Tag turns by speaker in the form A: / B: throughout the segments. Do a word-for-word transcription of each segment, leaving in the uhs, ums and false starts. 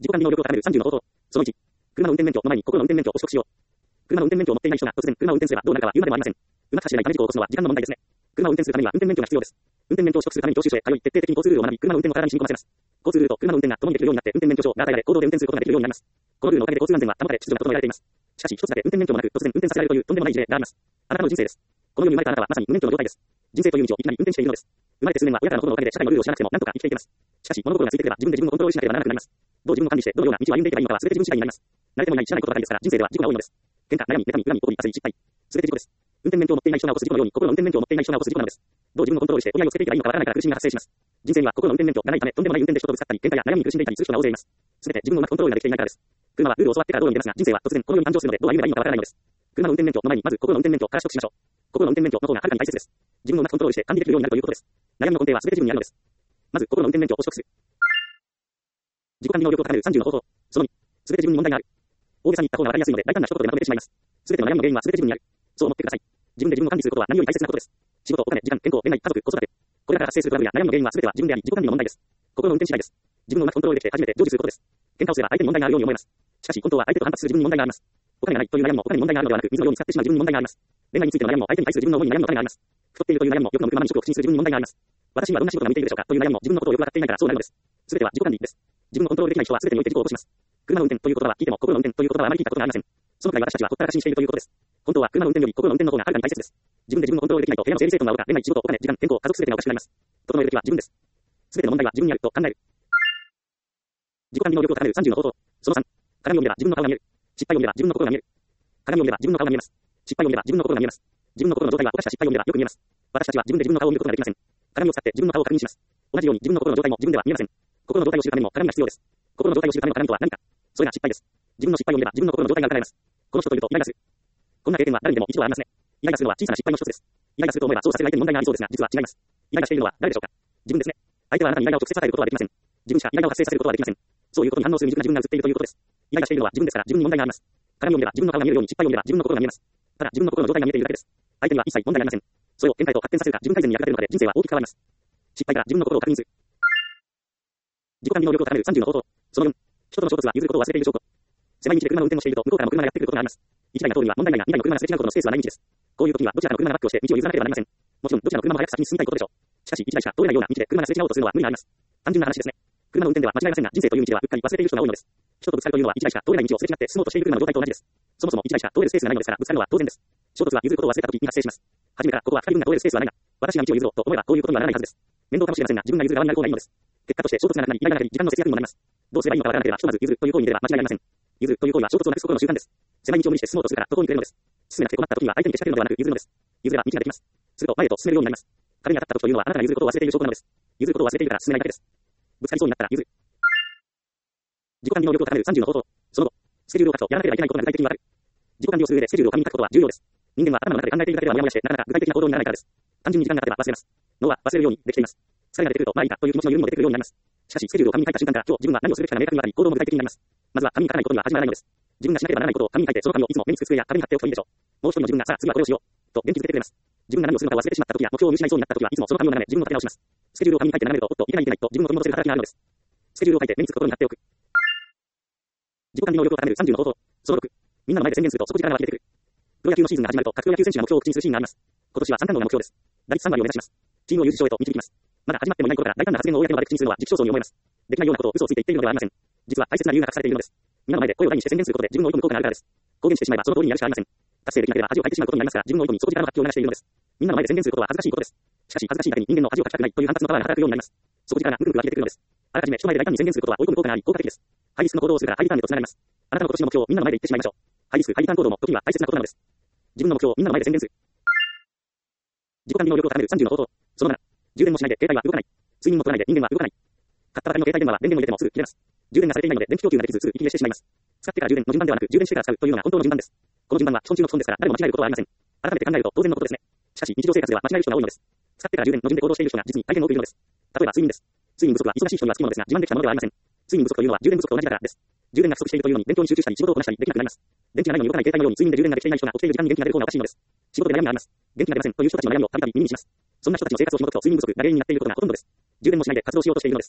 A: 自己管理能力を高めるさんじゅうの方法。そのいち、車の運転免許の前に国語の運転免許を取得しよう。車の運転免許を持っていない人が突然車を運転すればどうなるかは言うまでもありません。うまく走れないため事故を起こすのは時間の問題ですね。車を運転するためには運転免許が必要です。運転免許を取得するために教習所へ通い、徹底的に交通ルールを学び、車の運転を体に染み込ませます。交通ルールと車の運転が共にできるようになって運転免許証が与えられ、公道で運転することができるようになります。このルールのおかげで交通安全は保たれ、秩序が整えられています。しかし一つだけ運転免許もなく突然運転させられるというとんでもない事例があります。あなたの人生です。この世に生まれたあなたはまさに無免許の状態です。人生という道をいきなり運転しているのです。生まれて数年は親からのことのおかげで社会のルールを知らなくても何とか生きていけます。しかし物心がついてくれば自分で自分をコントロールしなければならなくなります。どう自分を管理してどのような道を歩んでいけばいいのかは全て自分次第になります。慣れてもいない知らないことばかりですから人生では事故が多いのです。喧嘩、悩み、妬み、恨み、怒り、焦り、失敗。全て事故です。運転免許を持っていない人が起こす事故のように心の運転免許を持っていない人が起こす事故なのです。どう自分をコントロールして折り合いをつけていけばいいのかわからないから苦しみが発生します。人生には心の運転免許がないためとんでもない運転で人とぶつかったり、喧嘩や悩みに苦しんでいたりする人が大勢います。全て自分のうまくコントロールができていないからです。車はルールを教わってから道路に出ますが、人生は突然このように誕生するのでどう歩めばいいのかわからないのです。車の運転免許の前にまず心の運転免許から取得しましょう。心の運転免許の方がはるかに大切です。自分をうまくコントロールして管理できるようになるということです。悩みの根底は全て自分にあるのです。まず心の運転免許を取得する。自己管理能力を高めるさんじゅうの方法。そのに、全て自分に問題がある。大げさに言った方がわかりやすいので大胆な一言でまとめてしまいます。全ての悩みの原因は全て自分にある。そう思ってください。自分で自分を管理することは何より大切なことです。仕事、お金、時間、健康、恋愛、家族、子育て。これらから発生するトラブルや悩みの原因は全ては自分であり、自己管理の問題です。心の運転次第です。自分をうまくコントロールできて初めて成就することです。喧嘩をすれば相手に問題があるように思えます。しかし本当は相手と反発する自分に問題があります。お金がないという悩みもお金に問題があるのではなく、水のように使ってしまう自分に問題があります。恋愛についての悩みも相手に対する自分の思いに悩むお金があります。太っているという悩みもよく飲む車に食を口にする自分に問題があります。私はどんな仕事が向いているでしょうかという悩みも自分のことをよくわかっていないからそうなるのです。全ては自己管理です。自分をコントロールできない人は全てにおいて事故を起こします。車の運転という言葉は聞いても心の運転という言葉はあまり聞いたことがありません。そのくらい私たちはほったらかしにしているということです。本当は車の運転より心の運転の方がはるかに大切です。自分で自分をコントロールできないと部屋の整理整頓がおろか恋愛、仕事、お金、時間、健康、家族全てがおかしくなります。整えるべきは自分です。全ての問題は自分にあると考える。自己管理能力を高めるさんじゅうの方法。そのさん、鏡を見れば自分の顔が見える。失敗を見れば自分の心が見える。鏡を見れば自分の顔が見えます。失敗を見れば自分の心が見えます。自分の心の状態は犯した失敗を見ればよく見えます。私たちは自分で自分の顔を見ることができません。鏡を使って自分の顔を確認します。同じように自分の心の状態も自分では見えません。心の状態を知るためにも鏡が必要です。心の状態を知るための鏡とは何か。それが失敗です。自分の失敗を見れば自分の心の状態が伺えます。この人といるとイライラする。こんな経験は誰にでも一度はありますね。イライラするのは小さな失敗の一つです。イライラすると思えばそうさせる相手に問題がありそうですが、実は違います。イライラしているのは誰でしょうか。自分ですね。相手はあなたにイライラを直接与えることはできません。自分しかイライラを発生させることはできません。そういうことに反応する未熟な自分が映っているということです。イライラしているのは自分ですから自分に問題があります。鏡を見れば自分の顔が見えるように失敗を見れば自分の心が見えます。ただ自分の心の状態が見えているだけです。相手には一切問題がありません。それを変態と発展させるか自分改善に役立てるのかで人生は大きく変わります。失敗から自分の心を確認する。自己管理能力を高めるさんじゅうの方法。そのよん、人との衝突は譲ることを忘れている証拠。狭い道で車の運転をしていると向こうからも車がやってくることがあります。一台が通るには問題ないが二台の車がすれ違うほどのスペースはない道です。こういう時にはどちらかの車がバックをして道を譲らなければなりません。もちろんどちらの車も早く先に進みたいことでしょう。しかし一台しか通れないような道で車がすれ違おうとするのは無理があります。単純な話ですね。車の運転では間違いませんが人生という道ではうっかり忘れている人が多いのです。人とぶつかるというのは一台しか通れない道をすれ違って進もうとしている車の状態と同じです。そもそも一台しか通れるスペースがないのですからぶつかるのは当然です。衝突は譲ることを忘れた時に発生します。初めからここは二人分が通れるスペースはないが、私が道を譲ろうと思えばこういうことにはならないはずです。面倒かもしれませんが自分が譲る側になる方がいいのです。結果として衝突がなくなり、イライラなり時間の節約にもなります。どうすればいいのかわからなければひとまず譲るという行為に出れば間違いありません。譲るという行為は衝突をなくす心の習慣です。狭い道を無理して進もうとするから途方に暮れるのです。進めなくて困った時には相手にけしかけるのではなく譲るのです。譲れば道ができます。すると前へと進めるようになります。壁に当たった時というのはあなたが譲ることを忘れている証拠なのです。譲ることを忘れているから進めないだけです。ぶつかりそうになったら譲る。自己管理能力を高めるさんじゅうの方法。その後、スケジュールを書くとやらなければいけないことが具体的にわかる。自己管理をする上でスケジュールを紙に書くことは重要です。人間は頭の中で考えているだけではモヤモヤしてなかなか具体的な行動にならないからです。単純に時間が経てば忘れます。脳は忘れるようにできています。疲れが出てくるとまあいいかという気持ちの緩みも出てくるようになります。しかしスケジュールを紙に書いた瞬間から今日自分は何をすべきかが明確にわかり行動も具体的になります。まずは紙に書かないことには始まらないのです。自分がしなければならないことを紙に書いてその紙をいつも目につく机や壁に貼っておくといいでしょう。もう一人の自分がさあ次はこれをしようと元気づけてくれます。自分が何をするのか忘れてしまった時や目標を見失いそうになった時はいつもその紙を眺め自分を立て直します。スケジュールを紙に書いて眺めるとおっといけないいけないと自分を取り戻せる働きがあるのです。スケジュールを書いて目につくことに貼っておく。自己管理能力を高めるさんじゅうの方法。そのろく、みんなの前で宣言すると底力が湧き出てくる。プロ野球のシーズンが始まると各プロ野球選手が目標を口にするシーンがあります。今年は三冠王が目標です。打率さん割を目指します。チームを優勝へと導きます。まだ始まってもいない頃から大胆な発言を公の場で口にするのは時期尚早に思えます。できないようなことを嘘をついて言っているのではありません。実は大切な理由が隠されているのです。みんなの前で声を大にして宣言することで自分を追い込む効果があるからです。公言してしまえばその通りにやるしかありません。達成できなければ恥をかいてしまうことになりますから自分を追い込み底力の発揮を流しているのです。みんなの前で宣言することは恥ずかしいことです。しかし恥ずかしいだけに人間の恥をかきたくないという反発のパワーが働くようになります。底力がぐるぐる湧き出てくるのです。あらかじめ人前で大胆に宣言することは追い込む効果があり効果的です。ハイリスクの行動をするからハイリターンへとつながります。あなたの今年の目標をみんなの前で言ってしまいましょう。ハイリスク、ハイリターン行動も時には大切なことなのです。自分の目標をみんなの前で宣言する。自己管理能力を高めるさんじゅうの方法。そのなな、充電もしないで携帯は動かない。睡眠も取らないで人間は動かない。買ったばかりの携帯電話は電源を入れてもすぐ切れます。充電がされていないので電気供給ができずすぐ息切れしてしまいます。使ってから充電の順番ではなく充電してから使うというのが本当の順番です。この順番は基本中の基本ですから誰も間違えることはありません。改めて考えると当然のことですね。しかし日常生活では間違える人が多いのです。使ってから充電の順で行動している人が実に大変多くいるのです。例えば睡眠です。睡眠不足は忙しい人にはつきものですが自慢できたものではありません。睡眠不足というのは充電不足と同じだからです。充電が不足しているというのに勉強に集中したり仕事をこなしたりできなくなります。電池がないのに動かない携帯のように睡眠で充電ができていない人が起きている時間に元気が出る方がおかしいのです。仕事で悩みがあります。元気が出ませんという人たちの悩みをたびたび耳にします。そんな人たちの生活を紐解くと睡眠不足が原因になっていることがほとんどです。充電もしないで活動しようとしているのです。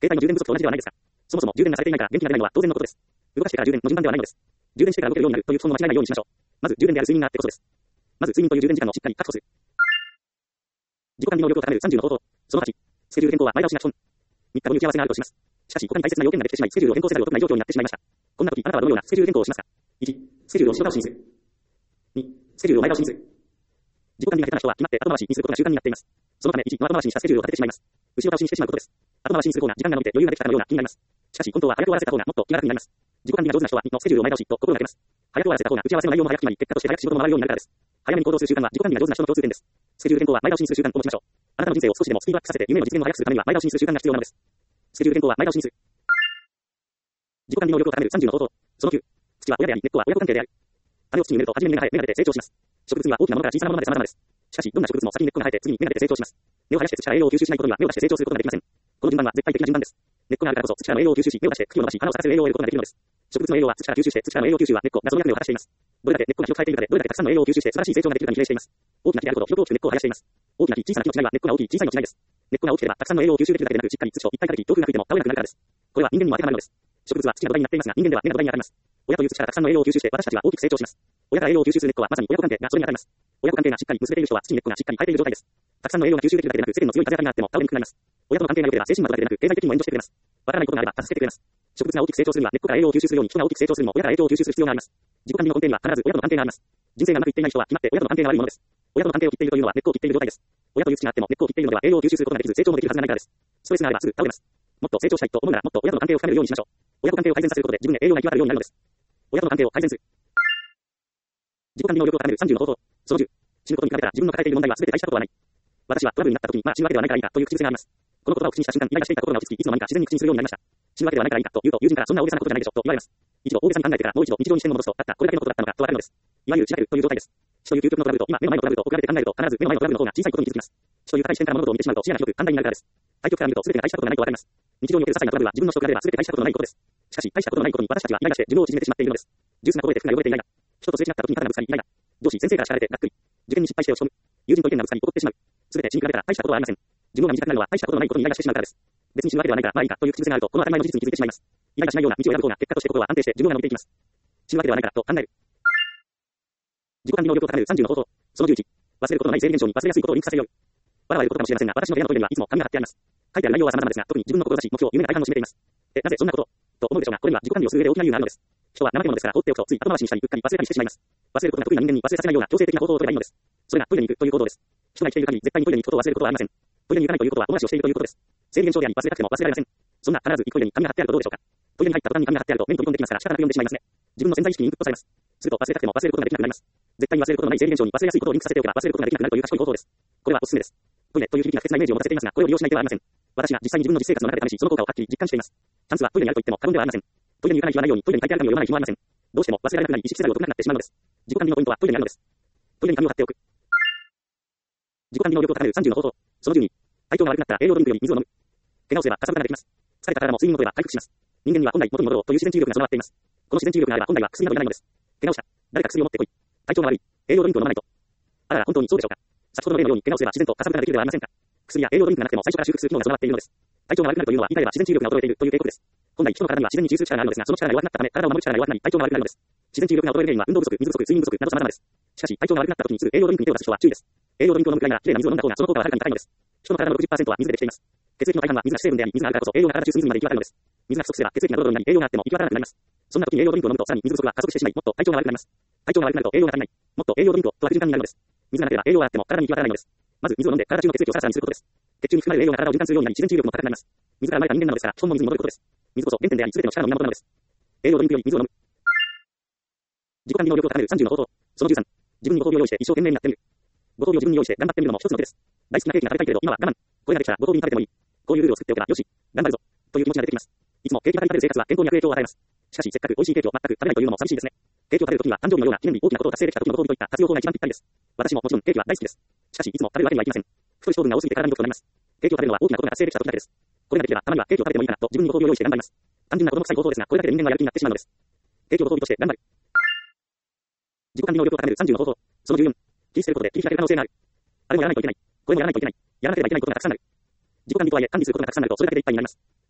A: 携帯の充電不足と同じではないですか。そもそも充電がされていないから電気が出ないのは当然のことです。動かしてから充電の順番ではないのです。充電してから動けるようになるという基本を間違えないようにしましょう。まず充電である睡眠があってこそです。まず睡眠という充電時間をしっかり確保する。自己管理能力を高めるさんじゅうの方法。そのはち、スケジュール変更は前倒しが基本。みっかごに打ち合わせがあるとします。しかし他に大切な要件ができてしまい、スケジュールを変更せざるを得ない状況になってしまいました。こんな時あなたはどのようなスケジュール変更をしますか。いち、スケジュールを後ろ倒しにする。に、スケジュールを前倒しにする。自己管理が下手な人は決まって後回しにすることが習慣になっています。そのためいちの後回しにしたスケジュールを立ててしまいます。後ろ倒しにしてしまうことです。後回しにする方が時間が伸びて余裕ができたかのような気になります。しかし本当は早く終わらせた方がもっと気が楽になります。自己管理が上手な人はにのスケジュールを前倒しと心がけます。早く終わらせた方が打ち合わせの内容も早く決まり、結果として早く仕事も回るようになるからです。早めに行動する習慣は自己管理が上手な人の共通点です。スケジュール変更は前倒しにする習慣と持ちましょう。あなたの人生を少しでもスピードアップさせて夢の実現を早くするためには前倒しにする習慣が必要なのです。スケジュール変更は前倒しにする。自己管理能力を高めるさんじゅうの方法。そのきゅう、土は親であり、根っこは親子関係である。種を土に埋めると初めに芽が生え、芽が出て成長します。植物には大きなものから小さなものまで様々です。しかし、どんな植物も先に根っこが生えて次に芽が出て成長します。根を生やして土から栄養を吸収しないことには芽を出して成長することができません。この順番は絶対的な順番です。根っこがあるからこそ土からの栄養を吸収し、芽を出して茎を伸ばし、花を咲かせる栄養を得ることができるのです。植物の栄養は土から吸収して、土からの栄養吸収は根っこがその役目を果たしています。どれだけ根っこが広く生えているかで、どれだけたくさんの栄養を吸収して素晴らしい成長ができるかに比例しています。大きな木であるほど広く大きく根っこを生やしています。大きな木、小さな木の違いは根っこが大きい、小さいの違いです。根っこが大きければたくさんの栄養を吸収できるだけでなく、しっかり土と一体化でき、強風が吹いても倒れなくなるからです。これは人間にも当てはまるのです。植物は土が土台になっていますが、人間では根が土台に当たります。親という土からたくさんの栄養を吸収して、私たちは大きく成長します。親から栄養を吸収する根っこはまさに親子関係がそれに当たります。親子関係がしっかり結べている人は土に根っこがしっかり生えている状態です。たくさんの栄養が吸収できるだけでなく、世間の強い風当たりがあっても倒れにくくなります。親との関係が良ければ精神面だけでなく、経済的にも援助してくれます。わからないことがあれば助けてくれます。植物が大きく成長するには根っこから栄養を吸収するように、人が大きく成長するにも親から栄養を吸収する必要があります。自己管理の根底には必ず親との関係があります。人生がうまくいっていない人は決まって親との関係が悪いものです。親との関係を切っているというのは根っこを切っている状態です。親という土があっても根っこを切っているのでは栄養を吸収することができず成長もできるはずがないからです。ストレスがあればすぐ倒れます。もっと成長したいと思うならもっと親との関係を深めるようにしましょう。親と関係を改善させることで自分へ栄養が行き渡るようになるのです。親との関係を改善する。自己管理能力を高めるさんじゅうの方法。そのじゅう、死ぬことに比べたら自分の抱えている問題は全て大したことはない。私はトラブルになった時にまあ死ぬわけではないからいいかという口癖があります。この言葉を口にした瞬間イライラしていた心が落ち着き、いつの間にか自然に口にするようになりました。死ぬわけではないからいいかと言うと友人からそんな大げさなことじゃないでしょと言われます。一度大げさに考えてからもう一度日常に視点を戻すと、たったこれだけのことだったのかとわかるのです。いわゆるしらけるという状態です。死という究極のトラブルと今目の前のトラブルと比べて考えると必ず目の前のトラブルの方が小さいことに気づきます。死という高い視点から物事を見てしまうと視野が広く簡単になるからです。対極から見ると全てが大したことがないとわかります。日常における些細なトラブルは自分の取得が出れば全て大したことのないことです。しかし大したことのないことに私たちはイライラして寿命を縮めてしまっているのです。ジュースがこぼれて服が汚れてイライラ。人とすれ違った時に肩がぶつかりイライラ。上司先生から叱られてがっくり。受験に失敗して落ち込む。友人と意見がぶつかり怒ってしまう。全て死に比べたら大したことはありません。寿命が短くなるのは大したことのないことにイライラしてしまうからです。別に死ぬわけではないからまあいいかという口癖があるとこの当たり前の事実に気づいてしまいます。イライラしないような道を選ぶ方が結果として心は安定して寿命が伸びていきます。死ぬわけではないからと考える。自己管理能力を高めるさんじゅうの方法。そのじゅういち、忘れることのない生理現象に忘れやすいことをリンクさせよう。笑われることかもしれませんが、私の部屋のトイレにはいつも紙が貼ってあります。書いてある内容は様々ですが、特に自分の志、目標、夢が大半を占めています。え、なぜそんなことと思うでしょうが、これには自己管理をする上で大きな理由があるのです。人は怠け者ですから放っておくとつい後回しにしたりうっかり忘れたりしてしまいます。忘れることが得意な人間に忘れさせないような強制的な方法を取ればいいのです。それがトイレに行くという行動です。人が生きている限り絶対にトイレに行くことを忘れることはありません。トイレに行かないということは後回しをしているということです。生理現象であり忘れたくても忘れられません。そんな必ず行くトイレに紙が貼ってあるとどうでしょうか。トイレに入った途端に紙が貼ってあると目に飛び込んできますから仕方なく読んでしまいますね。自分の潜在意識にインプットされます。すると忘れたくても忘れることができなくなります。絶対に忘れることのない生理現象に忘れやすいことをリンクさせておけば忘れることができなくなるという賢い方法です。これはおすすめです。トイレという響きが不潔なイメージを持たせていますが、これを利用しない手はありません。私が実際に自分の実生活の中で試し、その効果をはっきり実感しています。チャンスはトイレにあると言っても過言ではありません。トイレに行かない日はないように、トイレに書いてある紙を読まない日もありません。どうしても忘れられなくなり、意識せざるを得なくなってしまうのです。自己管理のポイントはトイレにあるのです。トイレに紙を貼っておく。自己管理能力を高めるさんじゅうの方法。そのじゅうに、体調が悪くなったら栄養ドリンクより水を飲む。怪我をすればかさぶたができます。疲れた体も睡眠をとれば回復します。人間には本来元に戻ろうという自然治癒力が備わっています。この自然治癒力があれば本来は薬などいらないのです。怪我をした。誰か薬を持ってこい。体調が悪い。栄養ドリンクを飲まないと。あらら、本当にそうでしょうか。先ほどの例のように怪我をすれば自然とかさぶたができるではありませんか。薬や栄養ドリンクがなくても最初から修復する機能が備わっているのです。体調が悪くなるというのは言い換えれば自然治癒力が衰えているという警告です。本来人の体には自然に自癒する力があるのですが、その力が弱くなったため体を守る力が弱くなり体調が悪くなるのです。自然治癒力が衰える原因は運動不足、水不足、睡眠不足など様々です。しかし体調が悪くなった時にすぐ栄養ドリンクに手を出す人は注意です。栄養ドリンクを飲むくらいならきれいな水を飲んだ方がその効果ははるかに高いのです。人の体の ろくじゅっパーセント は水でできています。血液の大半は水が主成分であり、水があるからこそ栄養が体中隅々まで行き渡るのです。水が不足すれば血液がドロドロになり栄養があっても行き渡らなくなります。そんな時に栄養ドリンクを飲むとさらに水不足は加速してしまい、もっと体調が悪くなります。体調が悪くなると栄養が足りない。もっと栄養ドリンクをと悪循環になるのです。水がなければ栄養があっても体に行き渡らないのです。まず水を飲んで体中の血液をサラサラにすることです。血中に含まれる栄養が体を循環するようになり自然治癒力も高くなります。水が生まれた人間なのですから基本も水に戻ることです。水こそ原点であり全ての力の源なのです。栄養ドリンクより水を飲む。自己管理能力を高めるさんじゅうの方法。そのじゅうさん、自分にご褒美を用意して一生懸命になってみる。ご褒美を自分に用意して頑張ってみるのも一つの手です。大好きなケーキが食べたいけれど今は我慢。これができたらご褒美に食べてもいい。こういうルールを作っておけばよし、頑張るぞという気持ちが出てきます。いつもケーキばかり食べる生活は健康に悪影響を与えます。しかしせっかく美味しいケーキを全く食べないというのも寂しいですね。ケーキを食べるときには誕生日のような記念日大きなことを達成できた時のご褒美といった活用法が一番ぴったりです。私ももちろんケーキは大好きです。しかしいつも食べるわけにはいきません。太い糖分が多すぎて体に良くなります。ケーキを食べるのは大きなことが達成できた時だけです。これができればたまにはケーキを食べてもいいかなと自分にご褒美を用意して頑張ります。単純な子供臭い方法ですが、これだけで人間はやる気になってしまうのです。ケーキをご褒美として頑張る。自己管理能力を高めるさんじゅうの方法。そのじゅうよん、切り捨てることで切り開ける可能性がある。あれもやらないといけない。これもやらないといけない。やらなければいけないことがたくさんある。自己管理とはいえ管理することがたくさんあるとそれだけでいっぱいになります。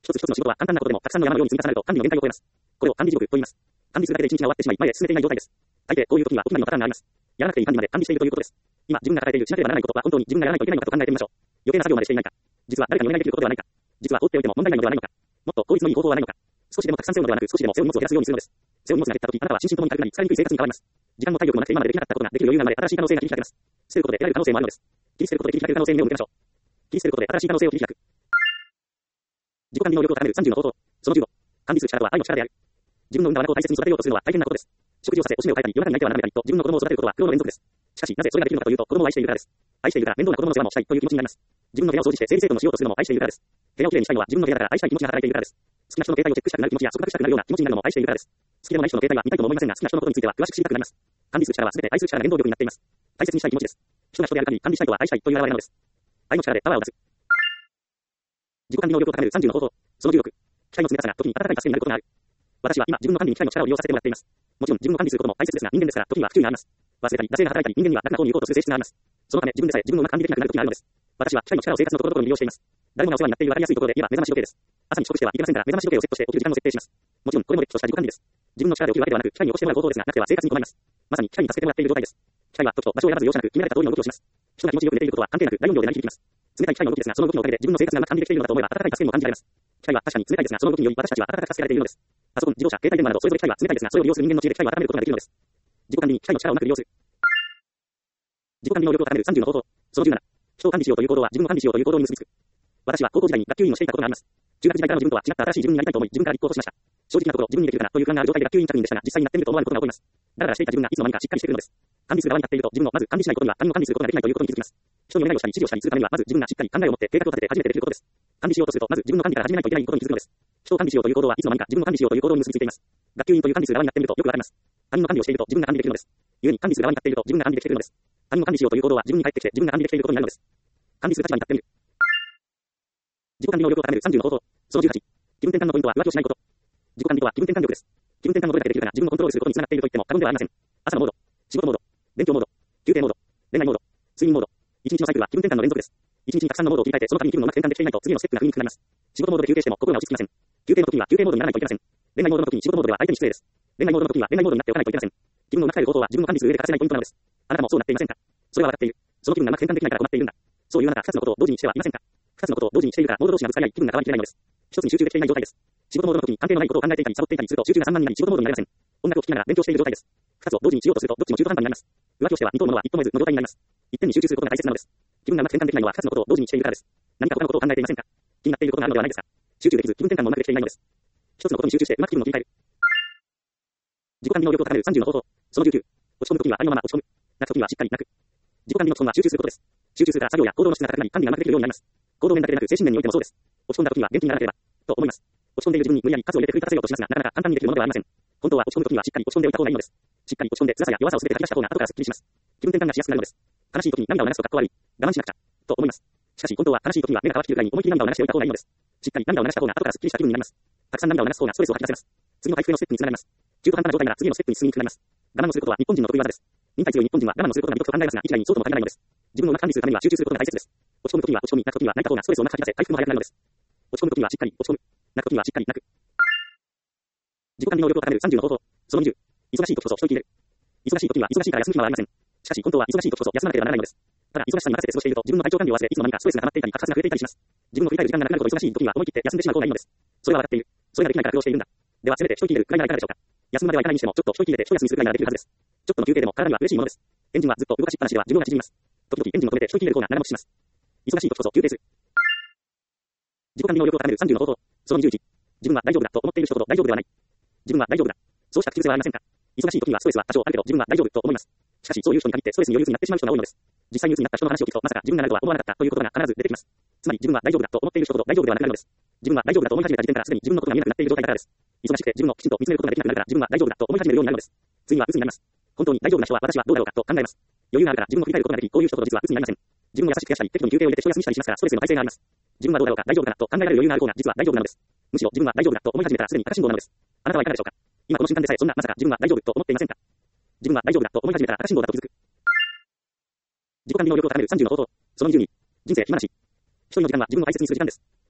A: 一つ一つの仕事は簡単なことでもたくさんの山のように積み重なると管理の限界を超えます。これを管理地獄と言います。管理するだけで一日が終わってしまい、前へ進めていない状態です。大抵こういう時にはお決まりのパターンがあります。やらなくていい管理まで管理しているということです。今、自分が抱えているしなければならないことは本当に自分がやらないといけないのかと考えてみましょう。余計な作業までしていないか。実は誰かにお願いできることではないか。実は放っておいても問題ないのではないのか。もっと効率のいい方法はないのか。少しでもたくさん背負うのではなく、少しでも背負う荷物を減らすようにするのです。背負う荷物が減った時、あなたは心身ともに軽くなり、使いにくい生活に変わります。時間も体力もなくて今までできなかったことができる余裕が生まれ、新しい可能性が切り開けます。捨てることで得られる可能性もあるのです。切り捨てることで切り開ける可能性に目を向けましょう。切り捨てることで新しい可能性を切り開く。自己管理能力を高めるさんじゅうの方法。そのじゅうご。管理する力とは愛の力である。自分の産んだ我が子を大切に育てようとするのは大変なことです。食事をさせ、おしめを変えたり、夜中に泣いてはならないと自分の子供を育てることは苦労の連続です。しかし、なぜそれができるのかというと、子供を愛しているからです。愛しているから面倒な子供の世話もしたいという気持ちになります。自分の部屋を掃除して整理整頓をしようとするのも愛しているからです。部屋をきれいにしたいのは自分の部屋だから愛したい気持ちが働いているからです。好きな人の携帯をチェックしたくなる気持ちや束縛したくなるような気持ちになるのも愛しているからです。好きでもない人の携帯は見たいとも思いませんが、好きな人のことについては詳しく知りたくなります。管理する力は全て愛する力が原動力になっています。大切にしたい気持ちです。人が人である限り管理したいとは愛したいという表れなのです。愛の力でパワーを出す。自己管理能力を高めるさんじゅうの方法。そのじゅうろく。機械の積み重ねが時に温かい助けになることがある。私は今自分の管理に機械の力を利用させてもらっています。もちろん自分を管理することも大切ですが、人間ですから時には不注意があります。忘れたり、惰性が働いたり、人間には楽な方に行こうとする性質があります。そのため自分でさえ自分をうまく管理できなくなる時があるのです。私は機械の力を生活のところどころに利用しています。誰もがお世話になっている分かりやすいところで言えば目覚まし時計です。朝に遅刻してはいけませんから目覚まし時計をセットして起きる時間を設定します。もちろんこれもれっきとした自己管理です。自分の力で起きるわけではなく、機械に起こしてもらう方法ですが、なくては生活に困ります。まさに機械に助けてもらっている状態です。機械は時と場所を選ばず容赦なく決められた通りの動きをします。人が気持ちよく寝ていることは関係なく大音量で鳴り響きます。冷たい機械の動きですが、その動きのおかげで自分の生活がうまく管理できているのだと思えば温かい助けにも感じられます。機械は確かに冷たいですが、その動きにより私たちは温かく助けられているのです。パソコン、自動車、携帯電話などそれぞれ機械は冷たいですが、それを利用する人間の知恵で機械を温めることができるのです。自己管理に機械の力をうまく利用する。自己管理能力を高めるさんじゅうの方法。そのじゅうなな。人を管理しようという行動は自分を管理しようという行動に結びつく。私は高校時代に学級委員をしていたことがあります。中学時代からの自分とは違った新しい自分になりたいと思い、自分から立候補しました。正直なところ、自分にできるかなという不安がある状態で学級委員確認でしたが、実際になってみると思わぬことが起こります。だらだらしていた自分がいつの間にかしっかりしてくるのです。管理する側に立っていると、自分をまず管理しないことには他人を管理することができないということに気づきます。人にお願いをしたり指示をしたりするためには、まず自分がしっかり考えを持って計画を立てて初めてできることです。管理しようとすると、まず自分の管理から始めないといけないことに気づくのです。人を管理しようという行動はいつの間にか自分の管理しようという行動に結びついています。学級委員という管理する側になってみるとよくわかります。他人の管理をしていると自分が管理できるのです。故に管理する側に立っていると自分が管理できているのです。他人の管理しようという行動は自分に返ってきて自分が管理できていることになるのです。管理する立場に立ってみる。自己管理能力を高めるさんじゅうの方法。そのじゅうはち。気分転換のポイントは浮気をしないこと。自己管理とは気分転換力です。気分転換のどれだけできるかが自分をコントロールすることにつながっていると言っても過言ではありません。朝のモード、仕事モード、勉強モード、休憩モード、恋愛モード、睡眠モード。一日のサイクルは気分転換の連続です。一日にたくさんのモードを切り替えてその度に気分をうまく転換できていないと次のステップが踏みにくくなります。仕事モードで休憩しても心が落ち着きません。休憩の時には休憩モードにならないといけません。恋愛モードの時に仕事モードでは相手に失礼です。恋愛モードの時には恋愛モードになっておかないといけません。気分をうまく変える方法は自分を管理する上で欠かせないポイントなのです。あなたもそうなっていませんか？それは分かっている。その気分がうまく転換できないから困っているんだ。そういうあなたは二つのことを同時にしてはいませんか？二つのことを同時にしているからモード同士がぶつかり合い気分が変わりきれないのです。一つに集中できていない状態です。仕事モードの時に関係のないことを考えていたりサボっていたりすると集中が散漫になり仕事モードになりません。音楽を聴きながら勉強している状態です。二つを同時にしようとするとどっちも中途半端になります。浮気をしては二等のものは一等も得ずの状態になります。一点に集中することが大切なのです。気分がうまく転換できないのは二つのことを同時にしているからです。何か他のことを考えていませんか？気になっていることがあるのではないですか？集中できず気分転換もうまくできていないのです。一つのことに集中してうまく気分を切り替える。自己管理能力を高めるさんじゅうの方法。そのじゅうきゅう。落ち込む時にはありのまま落ち込む。泣く時にはしっかり泣く。自己管理の基本は集中することです。集中するから作業や行動の質が高くなり管理がうまくできるようになります。行動面だけでなく精神面においてもそうです。落ち込んだ時には元気にならなければと思います。落ち込んでいる自分に無理やり数を入れて奮い立たせようとしますが、なかなか簡単にできるものではありません。本当は落ち込む時にはしっかり落ち込んでおいた方がいいのです。しっかり落ち込んで辛さや弱さをすべて吐き出した方が後からスッキリします。気分転換がしやすくなるのです。悲しい時に涙を流すとかっこ悪い。我慢しなくちゃと思います。しかし本当は悲しい時には目が乾ききるくらいに思い切り涙を流しておいた方がいいのです。しっかり涙を流した方が後からスッキリした気分になります。たくさん涙を流す方がストレスを吐き出せます。次の回復のステップにつながります。中途半端な状態なら次のステップに進みにくくなります。我慢をすることは日本人の得意技です。忍耐強い日本人は我慢をすることが美徳と考えますが、一概にそうとも限らないのです。自分をうまく管理するためには集中することが大切です。落ち込む時には落ち込み、泣く時には泣いた方がストレスをうまく吐き出せ回復も早くなるのです。落ち込む時にはしっかり落ち込む。泣く時にはしっかり泣く。自己管理能力を高めるさんじゅうの方法。そのにじゅう。忙しい時こそ一息入れる。忙しい時には忙しいから休む暇はありません。しかし本当は忙しい時こそ休まなければならないのです。ただ忙しさに任せて過ごしていると自分の体調管理を忘れ、いつの間にかストレスが溜まっていたり、活発が増えていたりします。自分を振り返る時間がなくなるほど忙しい時には思い切って休んでしまう方がいいのです。それは分かっている。それができないから苦労しているんだ。ではせめて一息入れるくらいならいかがでしょうか。休むまではいかないにしてもちょっと一息入れて一休みするくらいならできるはずです。ちょっとの休憩でも体には嬉しいものです。エンジンはずっと動かしっぱなしでは寿命が縮みます。時々エンジンを止めて一息入れる方が長持ちします。忙しい時こそ休憩する。自己管理能力を高めるさんじゅうの方法。そのにじゅういち。自分は大丈夫だと思っている人ほど大丈夫ではない。自分は大丈夫だ。そうした口癖はありませんか？忙しい時にはストレスは多少あるけど自分は大丈夫と思います。しかしそういう人に限ってストレスにより鬱になってしまう人が多いのです。実際に鬱になった人の話を聞くとまさか自分がなるとは思わなかったということが必ず出てきます。つまり自分は大丈夫だと思っている人ほど大丈夫ではなくなるのです。自分は大丈夫だと思い始めた時点からすでに自分のことが見えなくなっている状態だからです。忙しくて自分をきちんと見つめることができなくなるから自分は大丈夫だと思い始めるようになるのです。次は鬱になります。本当に大丈夫な人は私はどうだろうかと考えます。余裕があるから自分を振り返ることができ、こういう人ほど実は鬱になりません。自分を優しくケアしたり、適度に休憩を入れて一休みしたりしますからストレスの耐性があります。自分はどうだろうか大丈夫かなと考えられる余裕がある方が実は大丈夫なのです。むしろ自分は大丈夫だと思い始めたらすでに赤信号なのです。あなたはいかがでしょうか？今この瞬間でさえそんなまさか自分は大丈夫と思っていませんか？自分は大丈夫だと思い始めたら赤信号だと気づく。自己管理能力を高めるさんじゅうの方法。そのにじゅうに。人生暇なし。一人の時間は自分を大切にする時間です。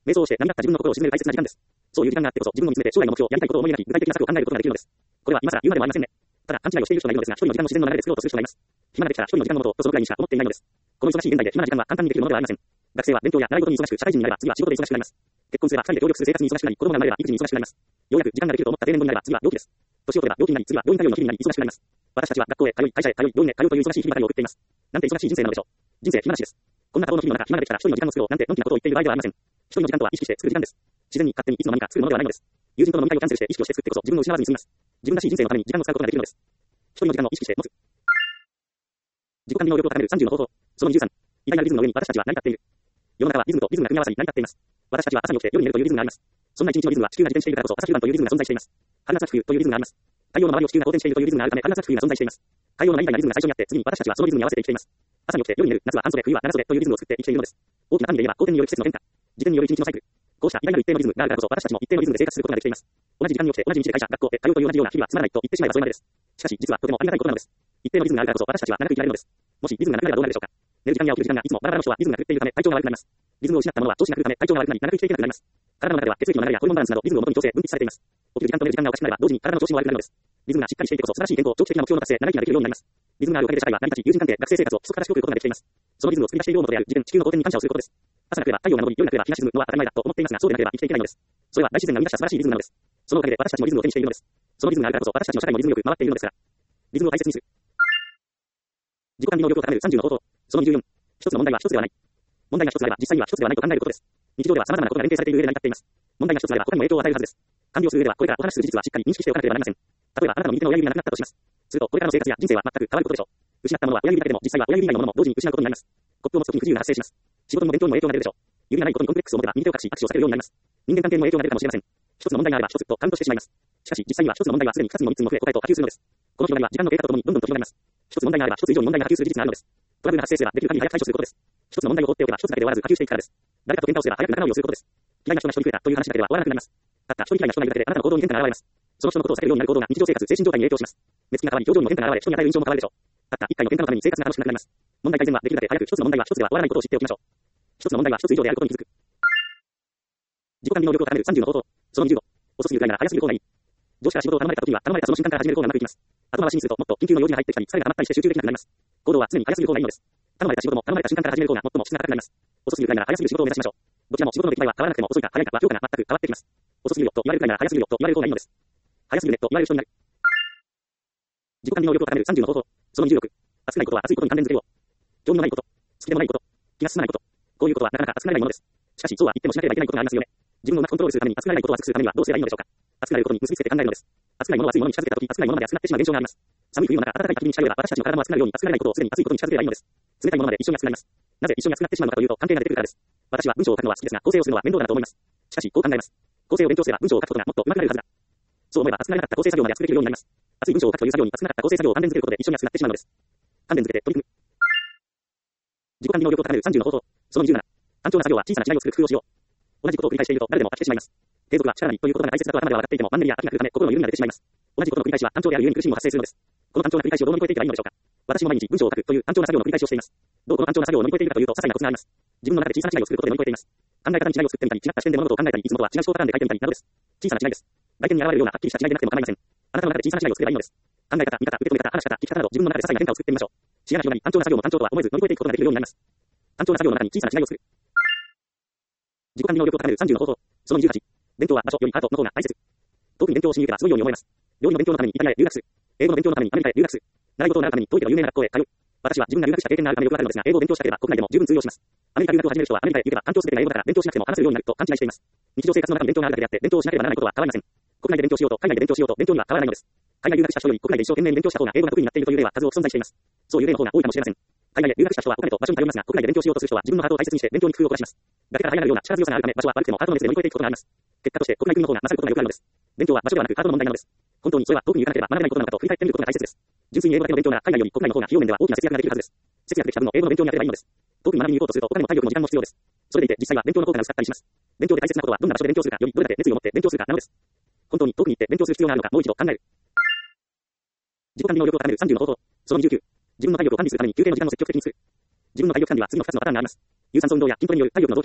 A: 瞑想をして波立った自分の心を沈める大切な時間です。そういう時間があってこそ自分を見つめて将来の目標、やりたいことを思い描き、具体的な策を考えることができるのです。これは今更言うまでもありませんね。ただ勘違いをしている人がいるのですが、一人の時間の自然の流れで作ろうとする人がいます。暇ができたら一人の時間のこととそのくらいにしか思っていないのです。この忙しい現代で暇な時間は簡単にできるものではありません。学生は勉強や習い事に忙しく、社会人になれば次は仕事で忙しくなります。結婚すれば二人で協力する生活に忙しくなり、子供が生まれれば育児に忙しくなります。ようやく時間ができると思った定年後になれば次は病気です。年を取れば病気になり、次は病院対応の日々になり忙しくなります。私たちは学校へ通い、会社へ通い、病院へ通うという忙しい日々ばかりを送っています。なんて忙しい人生なのでしょう。人生暇なしです。こんな多忙の日々の中、暇ができたら一人の時間を作ろうなんてのんきなことを言っている場合ではありません。一人の時間とは意識して作る時間です。自然に勝手にいつの間にか作るものではないのです。友人との飲み会をキャンセルして意識をして作ってこそ自分を失わずに済みます。自分らしい人生のために時間を使うことができるのです。一人の時間を意識して持つ。自己管理能力を高めるさんじゅうの方法。そのにじゅうさん。偉大なリズムの上に私たちは成り立っている。世の中はリズムとリズムが組み合わさり成り立っています。私たちは朝に起きて夜に寝るというリズムがあります。そんな一日のリズムは地球が自転しているからこそ朝昼晩というリズムが存在しています。春夏秋冬というリズムがあります。太陽の周りを地球が公転しているというリズムがあるため春夏秋冬が存在しています。太陽の何々なリズムが最初にあって次に私たちはそのリズムに合わせて生きています。朝に起きて夜に寝る、夏は半袖、冬は長袖というリズムを作って生きているのです。大きな単位で言えば公転による季節の変化、自転による一日のサイクル。こうした偉大なる一定のリズムがあるからこそ私たちも一定のリズムで生活することができています。同じ時間に起きて同じ道で会社、学校へ通うという同じような日々はつまらないと言ってしまえばそれまでです。しかし実はとてもありがたいことなのです。一定のリズムがあるからこそ私たちは長く生きられるのです。もしリズムがなくなればどうなるでしょうか。寝る時間や起きる時間がいつもバラバラの人はリズムが狂っているため体調が悪くなります。リズムを失った者は調子が狂うため体調が悪くなり長く生きていけなくなります。体の中では血液の流れやホルモンバランスなどリズムを元に調整、分泌されています。起きる時間と寝る時間がおかしくなれば同時に体の調子も悪くなるのです。リズムがしっかりしていてこそ素晴らしい健康、長期的な目標の達成、長生きができるようになります。リズムがあるおかげで社会は成り立ち、友人関係、学生生活を規則正しく送ることができています。そのリズムを作り出している大元である自然、地球の公転に感謝をすることです。朝が来れば太陽が昇り、夜が来れば日が沈むのは当たり前だと思っていますが、そうでなければ生きていけないのです。それは大自然が生み出した素晴らしいリズムなのです。そのおかげで私たちもリズムを手にしているのです。そのリズムがあるからこそ私たちの社会もリズムよく回っているのですから。リズムを大切にする。自己管理能力を高めるさんじゅうの方法。そのにじゅうよん。一つの問題は一つではない。問題が一つあれば実際には一つではないと考えることです。日常では様々なことが連携されている上で成り立っています。問題が一つあれば他にも影響を与えるはずです。管理をする上ではこれからお話しする事実はしっかり認識しておかなければなりません。例えばあなたの右手の親指がなくなったとします。するとこれからの生活や人生は全く変わることでしょう。失ったものは親指だけでも実際は親指以外のものも同時に失うことになります。コップを持つときに不自由が発生します。仕事も勉強にも影響が出るでしょう。指がないことにコンプレックスを持てば右手を隠し握手を避けるようになります。人間関係にも影響が出るかもしれません。一つの問題があれば一つとカウントしてしまいます。しかし実際には一つの問題はすでに二つにも三つにも増え答えと波及するのです。この広がりは時間の経過とともにどんどんと広がります。一つ問題があれば一つ以上に問題が波及する事実があるのです。トラブルが発生すればできる限り早く対処することです。一つの問題を放っておけば一つだけで終わらず波及していくからです。誰かと喧嘩をすれば早く仲直りをすることです。嫌いな人が人に増えたという話だけでは終わらなくなります。たった一人嫌いな人がいるだけであなたの行動に変化が現れます。その人のことを避けるようになる行動が日常生活、精神状態に影響します。目つきが変わり、表情にも変化が現れ、人に与える印象も変わるでしょう。たった一回の喧嘩のために生活が楽しくなくなります。問題改善はできるだけ早く一つの問題は一つでは終わらないことを知っておきましょう。一つの問題は一つ以上であることに気づく。自己管理能力を高めるさんじゅうの方法。そのにじゅうご。遅すぎるくらいなら早すぎる方がいい。上司から仕事を頼まれた時には頼まれたその瞬間から始める方がうまくいきます。後回しにするともっと緊急の用事が入ってきたり疲れが溜まったりして集中できなくなります。行動は常に早すぎる方がいいのです。頼まれた仕事も頼まれた瞬間から始める方が最も質が高くなります。遅すぎるくらいなら早すぎる仕事を目指しましょう。どちらも仕事の出来栄えは変わらなくても遅いか早いかは評価が全く変わってきます。遅すぎるよと言われるくらいなら早すぎるよと言われる方がいいのです。早すぎるねと言われる人になる。自己管理能力を高めるさんじゅうの方法。そのにじゅうろく。熱くないことは熱いことに関連づけよう。興味のないこと、好きでもないこと、気が進まないこと。こういうことはなかなか熱くなれないものです。しかしそうは言ってもしなければいけないことがありますよね。自分をうまくコントロールするために熱くなれないことを熱くするためにはどうすればいいのでしょうか。熱くなることに結びつけて考えるのです。熱くないものは熱いものに近づけたとき、熱くないものまで熱くなってしまう現象があります。寒い冬の中、暖かい焚き火に近寄れば私たちの体も熱くなるように熱くなれないことをすでに熱いことに近づければいいのです。冷たいものまで一緒に熱くなります。なぜ一緒に熱くなってしまうのかというと関係が出てくるからです。私は文章を書くのは好きですが構成をするのは面倒だなと思います。しかしこう考えます。構成を勉強すれば文章を書くことがもっと上手くなれるはずだ。そう思えば熱くなれなかった構成作業まで熱くできるようになります。熱い文章を書くという作業に熱くなかった構成作業を関連づけることで一緒に熱くなってしまうのです。関連づけて取り組む。自己管理能力を高めるさんじゅうの方法。そのにじゅうなな。単調な作業は小さな違いを作る工夫をしよう。同じことを繰り返していると誰でも飽きてしまいます。継続は力なりということが大切だと頭では分かっていてもマンネリや飽きが来るため心の緩みが出てしまいます。同じことの繰り返しは単調であるゆえに苦しみも発生するのです。この単調な繰り返しをどう乗り越えていけばいいのでしょうか。私も毎日文章を書くという単調な作業の繰り返しをしています。どうこの単調な作業を乗り越えているかというと些細なコツがあります。自分の中で小さな違いを作ることで乗り越えています。考え方に違いを作ってみたり、違った視点で物事を考えたり、いつもとは違う思考パターンで書いてみたりなどです。小さな違いです。外見に現れるようなはっきりした違いでなくても構いません。あなたの中で小さな違いを作ればいいのです。考え方、見方、受け止め方、話し方、生き方など自分の中で些細な変化を作ってみましょう。視野が広がり、単調な作業も単調とは思えず乗り越えていくことができるようになります。単調な作業の中に小さな違いを作る。自己管理能力を高めるさんじゅうの方法。そのにじゅうはち。勉強は場所よりアートの方が大切。特に勉強をしに行けばすごいように思えます。料理の勉強のためにイタリアへ留学する。英語の勉強のためにアメリカへ留学する。習い事を習うために遠いけど有名な学校へ通う。私は自分が留学した経験があるためよくわかるのですが、英語を勉強したければ国内でも十分通用します。アメリカ留学を始める人はアメリカへ行けば環境すべてが英語だから勉強しなくても話せるようになると勘違いしています。日常生活の中に勉強があるだけであって勉強をしなければならないことは変わりません。国内で勉強しようと海外で勉強しようと勉強には変わらないのです。海外留学した人より国内で一生懸命に勉強した方が英語が得意になっているという例は数多く存在しています。そういう例の方が多いかもしれません。海外で留学した人はお金と場所に頼りますが、国内で勉強しようとする人は自分のハートを大切にして勉強に工夫を凝らします。崖から這い上がるような力強さがあるため場所は悪くてもハートの熱で乗り越えていくことがあります。結果として国内組の方が勝ることがよくあるのです。勉強は場所ではなくハートの問題なのです。本当にそれは遠くに行かなければ学べないことなのかと振り返ってみることが大切です。純粋に英語だけの勉強なら海外より国内の方が費用面では大きな節約ができるはずです。節約できた分の英語の勉強に当てればいいのです。遠くに学びに行こうとするとお金も体力も時間も必要です。それでいて実際は勉強の効果が薄かったりします。勉強で大切なことはどんな場所で勉強するかよりどれだけ熱意を持って勉強するかなのです。本当に遠くに行って勉強する必要があるのかもう一度考える。自己管理能力を高めるさんじゅうの方法。そのにじゅうきゅう。自分の体力を管理するために休憩の時間を積極的にする。自分の体力管理は次のふたつのパターンがあります。有酸素運動や筋トレによる体力の増強。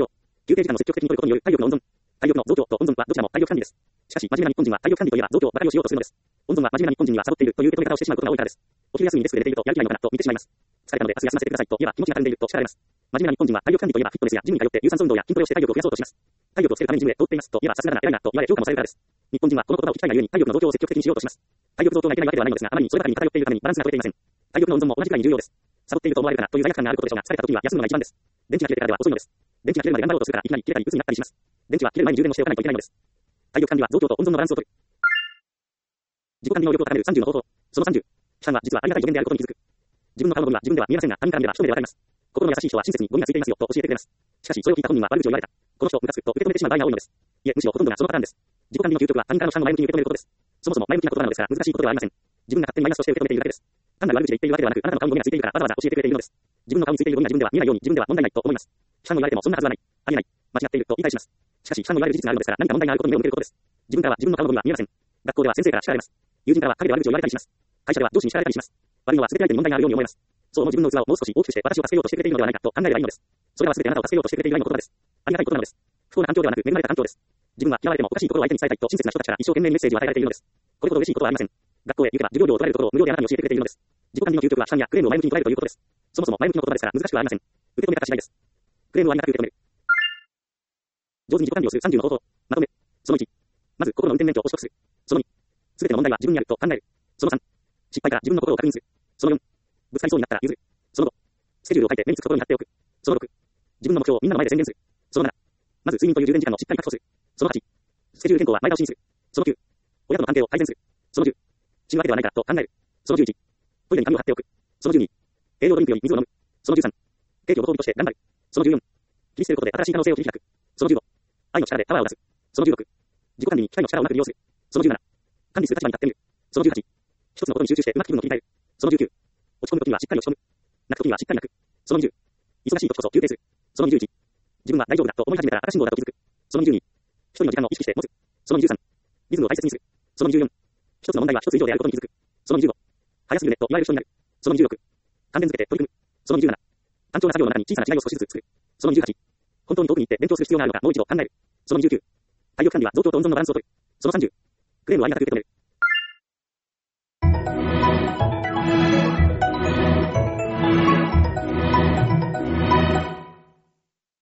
A: 休憩時間の積極的に取ることによる体力の温存。体力の増強と温存はどちらも体力管理です。しかし、真面目な日本人は体力管理といえば増強ばかりをしようとするのです。温存は真面目な日本人にはサボっているという受け止め方をしてしまうことが多いからです。お昼休みにデスクで寝ているとやる気ないのかなと見てしまいます。疲れたので明日休ませてくださいと言えば気持ちがたるんでいると叱られます。真面目な日本人は体力管理といえばフィットネスやジムに通って有酸素運動や筋トレをして体力を増やそうとします。体力をつけるためにジムへ通っていますと言えばさすがだな偉いなと言われ評価もされるからです。日本人はこの言葉を聞きたいがゆえに体力の増強を積極的にしようとします。体力増強がいけないわけではないのですが、あまりにそればかりに偏っているためにバランスが取れていません。体力の温存も同じくらいに重要です。サボっていると思われるかなという罪悪感があることでしょうが、疲れた時には休むのが一番です。電池が切れてからでは遅いのです。電池が切れるまで頑張ろうとするからいきなり切れたり鬱になったりします。電池は切れる前に充電をしておかないといけないのです。体力管理は増強と温存のバランスを取る。自己管理能力を高めるさんじゅうの方法。そのさんじゅう。主観は実はありがたい助言であることに気づく。自分の顔のゴミは自分では見えませんが、他人から見れば一目でわかります。心の優しい人は親切にゴミがついていますよと教えてくれます。しかし、それを聞いた本人は悪口を言われた。この人、ムカつくと受け止めてしまう場合が多いのです。いえ、むしろほとんどがそのパターンです。自己管理の究極は他人からの批判を前向きに受け止めることです。そもそも前向きな言葉なのですから難しいことではありません。自分が勝手にマイナスとして受け止めているだけです。単なる悪口で言っているわけではなく、あなたの顔にゴミがついているからわざわざ教えてくれているのです。自分の顔についているゴミが自分では見えないように自分では問題ないと思います。批判を言われてもそんなはずはない。ありえない。間違っていると言い返します。しかし批判を言われる事実があるのですから何か問題があることに目を向けることです。自分からは自分の顔のゴミは見えません。学校では先生から叱られます。友人からは陰で悪口を言われたりします。会社では上司に叱られたりします。悪いのは全て相手に問題があるように思えます。そう思う自分の器をもう少し大きくして私を助けようとしてくれているのではないかと考えればいいのです。それは全てあなたを助けようとしてくれている愛の言葉です。ありがたいことなのです。不幸な環境ではなく恵まれた環境です。自分は嫌われてもおかしいところを相手に伝えたいと親切な人たちから一生懸命にメッセージを与えられているのです。これほど嬉しいことはありません。学校へ行けば授業料を取られるところを無料であなたに教えてくれているのです。自己管理の究極は批判やクレームを前向きに捉えるということです。そもそも前向きの言葉ですから難しくはありません。受け止め方次第です。クレームをありがたく受け止める。上手に自己管理をするさんじゅうの方法。まとめ。そのいち。まず心の運転免許を取得する。そのに。すべての問題は自分にあると考える。そのさん。失敗から自分の心を確認する。そのよん。ぶつかりそうになったら譲る。そのご。スケジュールを書いて目につくところに貼っておく。そのろく。自分の目標をみんなの前で宣言する。そのなな。まず睡眠という充電時間をしっかり確保する。そのはち。スケジュール変更は前倒しにする。そのきゅう。親との関係を改善する。そのじゅう。死ぬわけではないかと考える。そのじゅういち。トイレに紙を貼っておく。そのじゅうに。栄養ドリンクより水を飲む。そのじゅうさん。ケーキをご褒美として頑張る。そのじゅうよん。切り捨てることで新しい可能性を切り開く。そのじゅうご。愛の力でパワーを出す。そのじゅうろく。自己管理に機械の力をうまく利用する。そのじゅうなな。管理する立場に立ってみる。そのじゅうはち。一つのことに集中してうまく気分を切り替える。そのじゅうきゅう。落ち込むときにはしっかり落ち込む。泣くときにはしっかり泣く。そのにじゅう。忙しいときこそ休憩する。そのにじゅういち。自分は大丈夫だと思い始めたら赤信号だと気づく。そのにじゅうに。一人の時間を意識して持つ。そのにじゅうさん。リズムを大切にする。そのにじゅうよん。一つの問題は一つ以上であることに気づく。そのにじゅうご。早すぎるねと言われる人になる。そのにじゅうろく。関連づけて取り組む。そのにじゅうなな。単調な作業の中に小さな違いを少しずつ作る。そのにじゅうはち。本当に遠くに行って勉強する必要があるのかもう一度考える。そのにじゅうきゅう。体力管理は増強と温存のバランスを取る。そのさんじゅう。クレームをありがたく受け止める。